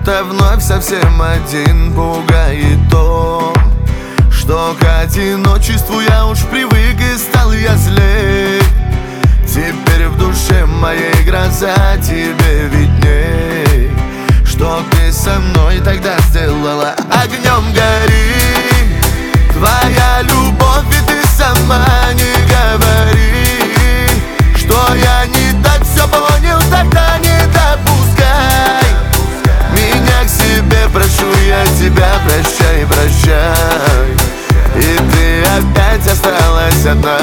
будто вновь совсем один. Пугает то, что к одиночеству я уж привык и стал я злей. Теперь в душе моей гроза, тебе видней. Что ты со мной тогда сделала? Огнем гори твоя любовь, и ты сама не говори, что я не так все понял, тогда не допускай меня к себе, прошу я тебя, прощай, прощай. И ты опять осталась одна.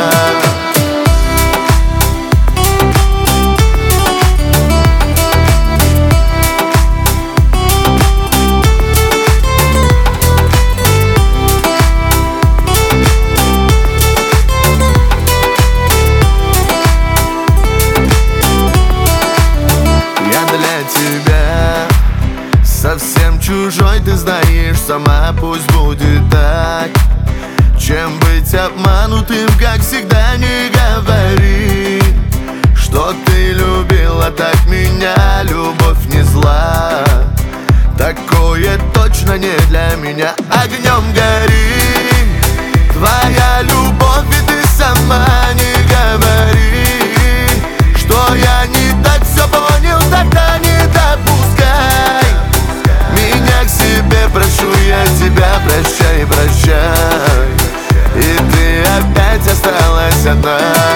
Совсем чужой, ты знаешь сама, пусть будет так. Чем быть обманутым, как всегда, не говори, что ты любила так меня, любовь не зла. Такое точно не для меня. Огнем гори твоя любовь, и ты сама не говори, что я не так все понял, тогда не допускай меня к себе, прошу я тебя, прощай, прощай. И ты опять осталась одна.